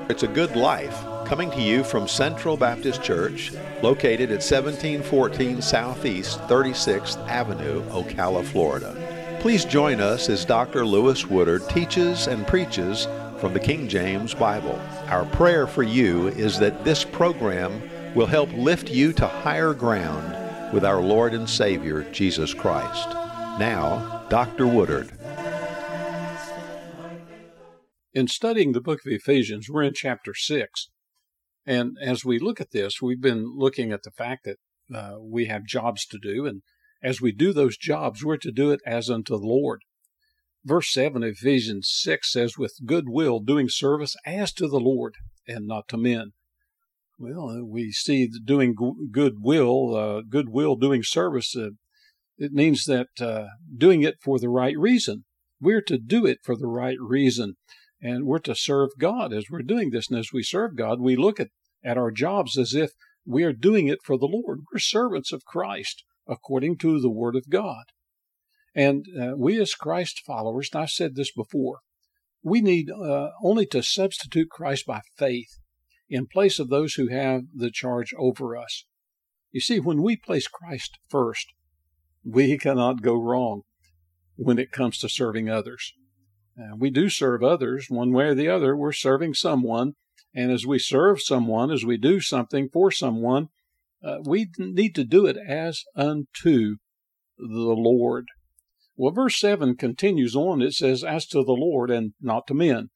It's a Good Life, coming to you from Central Baptist Church, located at 1714 Southeast 36th Avenue, Ocala, Florida. Please join us as Dr. Lewis Woodard teaches and preaches from the King James Bible. Our prayer for you is that this program will help lift you to higher ground with our Lord and Savior, Jesus Christ. Now, Dr. Woodard. In studying the book of Ephesians, we're in chapter 6. And as we look at this, we've been looking at the fact that we have jobs to do. And as we do those jobs, we're to do it as unto the Lord. Verse 7 of Ephesians 6 says, with good will, doing service as to the Lord and not to men. Well, we see doing goodwill, doing service. It means that doing it for the right reason. We're to do it for the right reason. And we're to serve God as we're doing this. And as we serve God, we look at our jobs as if we are doing it for the Lord. We're servants of Christ according to the Word of God. And we as Christ followers, and I've said this before, we need only to substitute Christ by faith in place of those who have the charge over us. You see, when we place Christ first, we cannot go wrong when it comes to serving others. We do serve others one way or the other. We're serving someone. And as we serve someone, as we do something for someone, we need to do it as unto the Lord. Well, verse 7 continues on. It says, as to the Lord and not to men.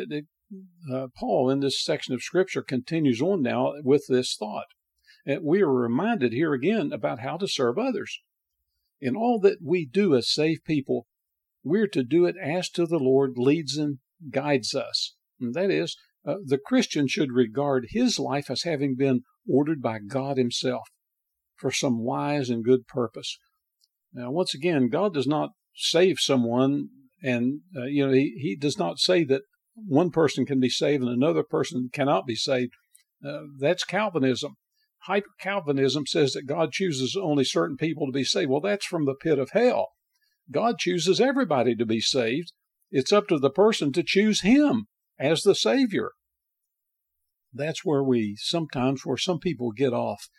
Paul, in this section of Scripture, continues on now with this thought. We are reminded here again about how to serve others. In all that we do as saved people, we're to do it as to the Lord leads and guides us. And that is, the Christian should regard his life as having been ordered by God himself for some wise and good purpose. Now, once again, God does not save someone, and He does not say that one person can be saved and another person cannot be saved. That's Calvinism. Hyper-Calvinism says that God chooses only certain people to be saved. Well, that's from the pit of hell. God chooses everybody to be saved. It's up to the person to choose Him as the Savior. That's where some people get off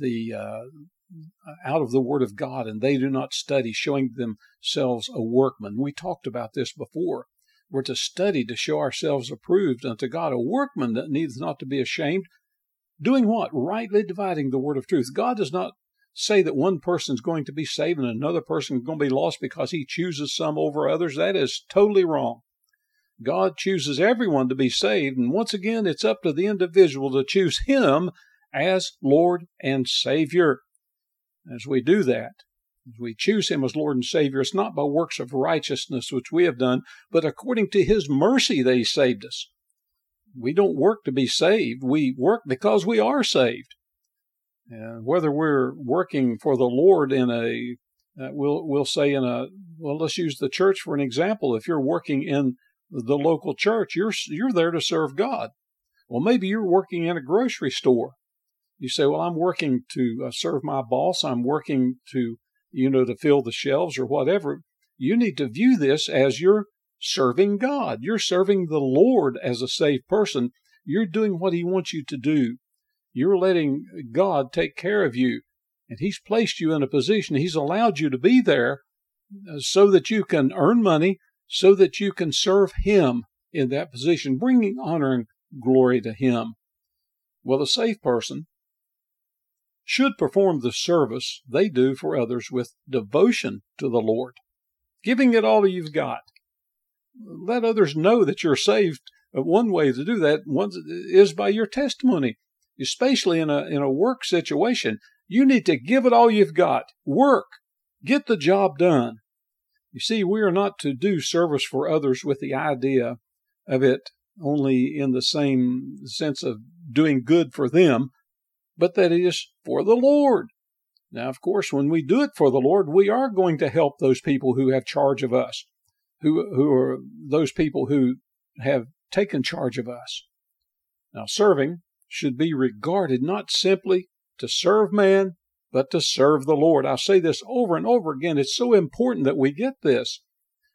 out of the Word of God, and they do not study, showing themselves a workman. We talked about this before. We're to study to show ourselves approved unto God, a workman that needs not to be ashamed. Doing what? Rightly dividing the word of truth. God does not say that one person's going to be saved and another person is going to be lost because He chooses some over others. That is totally wrong. God chooses everyone to be saved, and once again, it's up to the individual to choose Him as Lord and Savior. As we do that, as we choose Him as Lord and Savior, it's not by works of righteousness which we have done, but according to His mercy that He saved us. We don't work to be saved. We work because we are saved. Whether we're working for the Lord let's use the church for an example. If you're working in the local church, you're there to serve God. Well, maybe you're working in a grocery store. You say, well, I'm working to serve my boss. I'm working to fill the shelves or whatever. You need to view this as you're serving God. You're serving the Lord as a saved person. You're doing what He wants you to do. You're letting God take care of you. And He's placed you in a position. He's allowed you to be there so that you can earn money, so that you can serve Him in that position, bringing honor and glory to Him. Well, a saved person should perform the service they do for others with devotion to the Lord, giving it all you've got. Let others know that you're saved. One way to do that is by your testimony, especially in a work situation. You need to give it all you've got. Work. Get the job done. You see, we are not to do service for others with the idea of it only in the same sense of doing good for them, but that it is for the Lord. Now, of course, when we do it for the Lord, we are going to help those people who have charge of us, who are those people who have taken charge of us. Now, serving should be regarded not simply to serve man, but to serve the Lord. I'll say this over and over again. It's so important that we get this.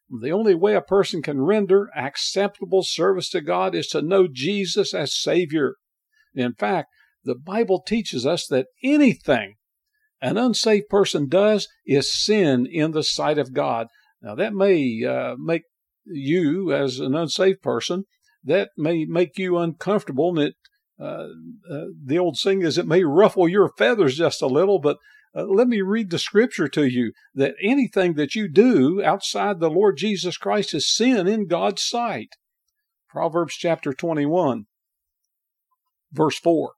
The only way a person can render acceptable service to God is to know Jesus as Savior. In fact, the Bible teaches us that anything an unsaved person does is sin in the sight of God. Now, that may make you, as an unsaved person, that may make you uncomfortable, and the old saying is it may ruffle your feathers just a little, but let me read the scripture to you, that anything that you do outside the Lord Jesus Christ is sin in God's sight. Proverbs chapter 21, verse 4.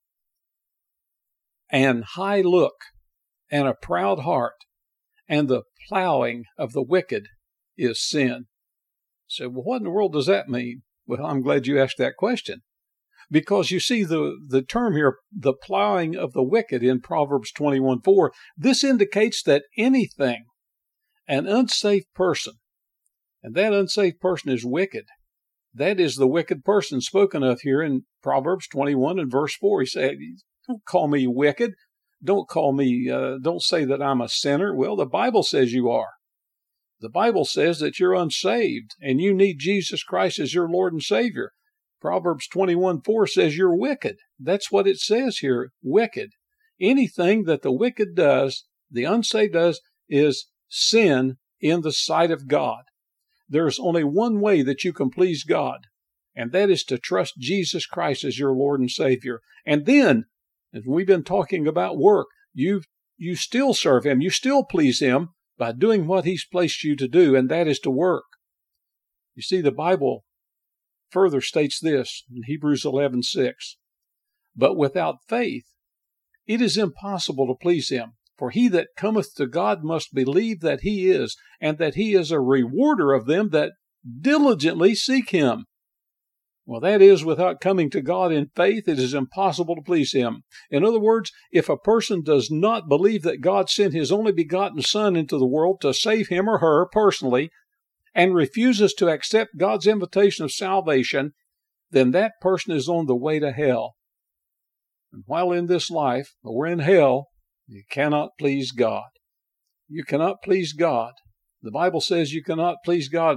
An high look and a proud heart and the plowing of the wicked is sin. So, well, what in the world does that mean? Well, I'm glad you asked that question. Because you see the term here, the plowing of the wicked in Proverbs 21:4, this indicates that anything, an unsafe person, and that unsafe person is wicked. That is the wicked person spoken of here in Proverbs 21 and verse 4. He said, don't call me wicked. Don't say that I'm a sinner. Well, the Bible says you are. The Bible says that you're unsaved and you need Jesus Christ as your Lord and Savior. Proverbs 21:4 says you're wicked. That's what it says here, wicked. Anything that the wicked does, the unsaved does, is sin in the sight of God. There's only one way that you can please God, and that is to trust Jesus Christ as your Lord and Savior. And then, as we've been talking about work, you still serve Him. You still please Him by doing what He's placed you to do, and that is to work. You see, the Bible further states this in Hebrews 11:6. But without faith, it is impossible to please Him. For he that cometh to God must believe that He is, and that He is a rewarder of them that diligently seek Him. Well, that is, without coming to God in faith, it is impossible to please Him. In other words, if a person does not believe that God sent His only begotten Son into the world to save him or her personally, and refuses to accept God's invitation of salvation, then that person is on the way to hell. And while in this life, or in hell, you cannot please God. You cannot please God. The Bible says you cannot please God.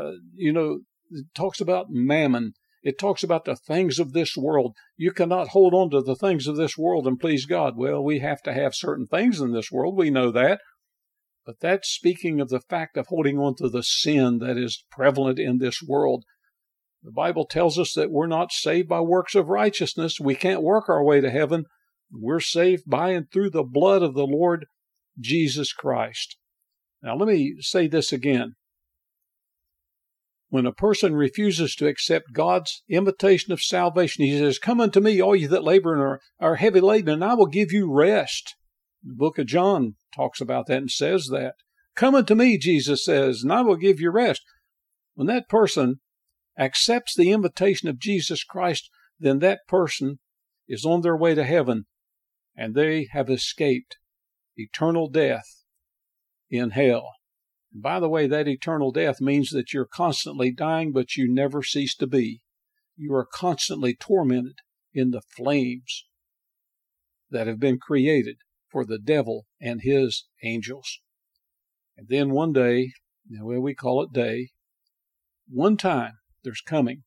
It talks about mammon. It talks about the things of this world. You cannot hold on to the things of this world and please God. Well, we have to have certain things in this world. We know that. But that's speaking of the fact of holding on to the sin that is prevalent in this world. The Bible tells us that we're not saved by works of righteousness. We can't work our way to heaven. We're saved by and through the blood of the Lord Jesus Christ. Now, let me say this again. When a person refuses to accept God's invitation of salvation, He says, "Come unto me, all you that labor and are heavy laden, and I will give you rest." The book of John talks about that and says that. Come unto me, Jesus says, and I will give you rest. When that person accepts the invitation of Jesus Christ, then that person is on their way to heaven, and they have escaped eternal death in hell. And by the way, that eternal death means that you're constantly dying, but you never cease to be. You are constantly tormented in the flames that have been created for the devil and his angels. And then one day, we call it day, one time there's coming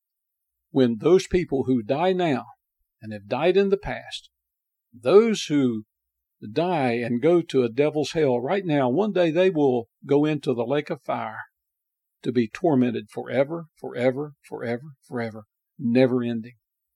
when those people who die now and have died in the past, those who die and go to a devil's hell right now, one day they will go into the lake of fire to be tormented forever, forever, forever, forever, never ending.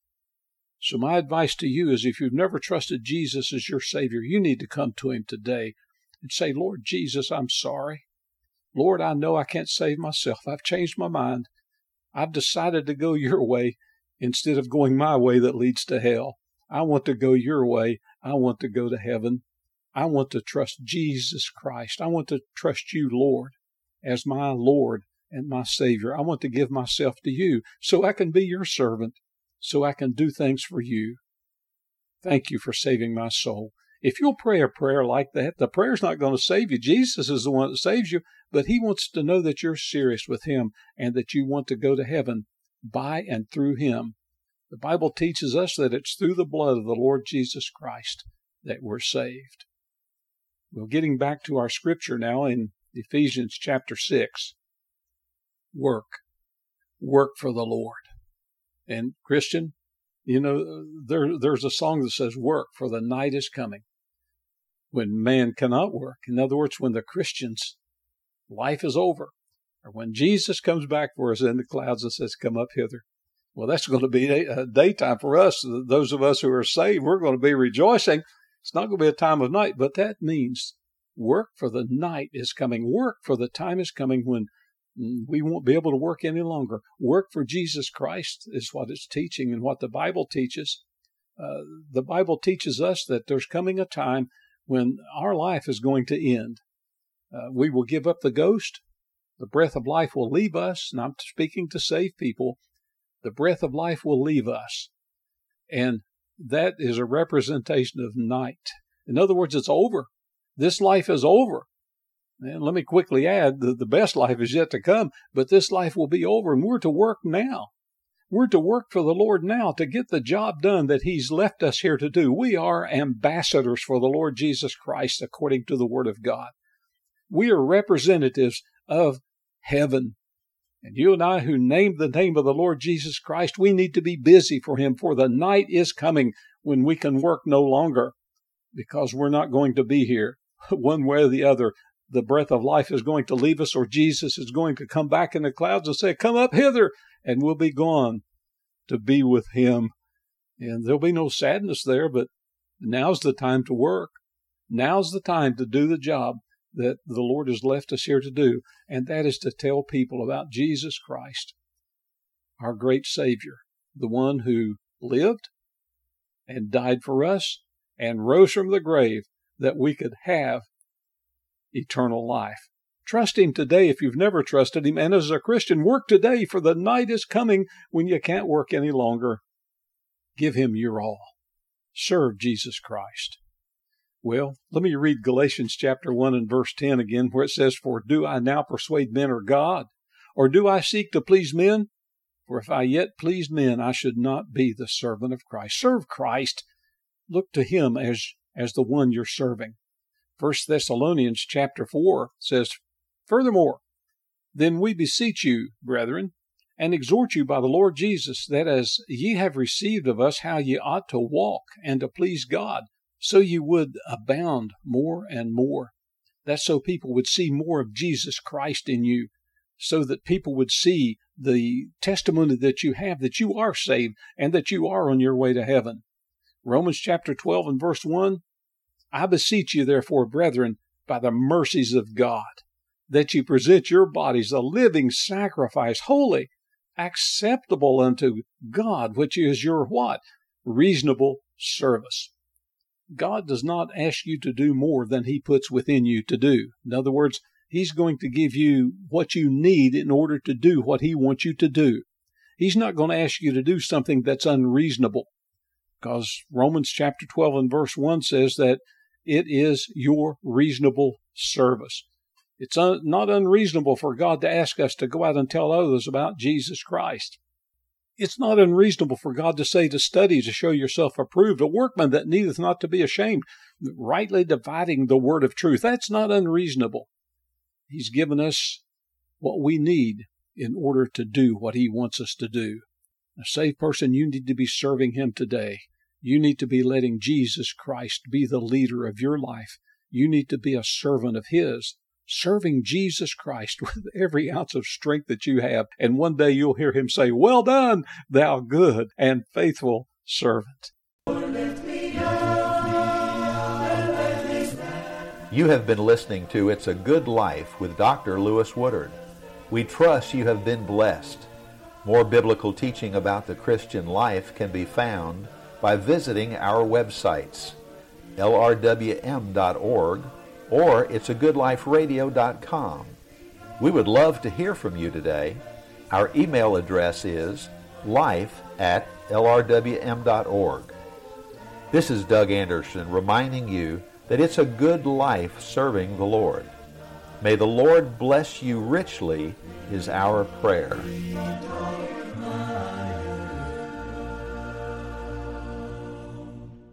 So my advice to you is, if you've never trusted Jesus as your Savior, you need to come to Him today and say, "Lord Jesus, I'm sorry. Lord, I know I can't save myself. I've changed my mind. I've decided to go your way instead of going my way that leads to hell. I want to go your way. I want to go to heaven. I want to trust Jesus Christ. I want to trust you, Lord, as my Lord and my Savior. I want to give myself to you so I can be your servant, so I can do things for you. Thank you for saving my soul." If you'll pray a prayer like that, the prayer's not going to save you. Jesus is the one that saves you, but He wants to know that you're serious with Him and that you want to go to heaven by and through Him. The Bible teaches us that it's through the blood of the Lord Jesus Christ that we're saved. Well, getting back to our scripture now in Ephesians chapter 6. work. Work for the Lord. And Christian, there's a song that says, work, for the night is coming when man cannot work. In other words, when the Christian's life is over, or when Jesus comes back for us in the clouds and says, come up hither. Well, that's going to be a daytime for us. Those of us who are saved, we're going to be rejoicing. It's not going to be a time of night, but that means work for the night is coming. Work for the time is coming when we won't be able to work any longer. Work for Jesus Christ is what it's teaching and what the Bible teaches. The Bible teaches us that there's coming a time when our life is going to end. We will give up the ghost. The breath of life will leave us. And I'm speaking to saved people. The breath of life will leave us. And that is a representation of night. In other words, it's over. This life is over. And let me quickly add that the best life is yet to come, but this life will be over, and we're to work now. We're to work for the Lord now to get the job done that He's left us here to do. We are ambassadors for the Lord Jesus Christ according to the Word of God. We are representatives of heaven. And you and I who named the name of the Lord Jesus Christ, we need to be busy for Him, for the night is coming when we can work no longer, because we're not going to be here one way or the other. The breath of life is going to leave us, or Jesus is going to come back in the clouds and say, come up hither, and we'll be gone to be with Him. And there'll be no sadness there, but now's the time to work. Now's the time to do the job that the Lord has left us here to do, and that is to tell people about Jesus Christ, our great Savior, the one who lived and died for us and rose from the grave that we could have eternal life. Trust Him today if you've never trusted Him, and as a Christian, work today, for the night is coming when you can't work any longer. Give Him your all. Serve Jesus Christ. Well, let me read Galatians chapter 1 and verse 10 again, where it says, for do I now persuade men or God? Or do I seek to please men? For if I yet pleased men, I should not be the servant of Christ. Serve Christ. Look to Him as the one you're serving. 1 Thessalonians chapter 4 says, furthermore, then we beseech you, brethren, and exhort you by the Lord Jesus, that as ye have received of us how ye ought to walk and to please God, so you would abound more and more. That's so people would see more of Jesus Christ in you, so that people would see the testimony that you have, that you are saved and that you are on your way to heaven. Romans chapter 12 and verse 1, I beseech you, therefore, brethren, by the mercies of God, that you present your bodies a living sacrifice, holy, acceptable unto God, which is your what? Reasonable service. God does not ask you to do more than He puts within you to do. In other words, He's going to give you what you need in order to do what He wants you to do. He's not going to ask you to do something that's unreasonable, because Romans chapter 12 and verse 1 says that it is your reasonable service. It's not unreasonable for God to ask us to go out and tell others about Jesus Christ. It's not unreasonable for God to say to study to show yourself approved, a workman that needeth not to be ashamed, rightly dividing the word of truth. That's not unreasonable. He's given us what we need in order to do what He wants us to do. A saved person, you need to be serving Him today. You need to be letting Jesus Christ be the leader of your life. You need to be a servant of His, serving Jesus Christ with every ounce of strength that you have. And one day you'll hear Him say, well done, thou good and faithful servant. You have been listening to It's a Good Life with Dr. Lewis Woodard. We trust you have been blessed. More biblical teaching about the Christian life can be found by visiting our websites, lrwm.org or it'sagoodliferadio.com. We would love to hear from you today. Our email address is life@lrwm.org. This is Doug Anderson reminding you that it's a good life serving the Lord. May the Lord bless you richly is our prayer.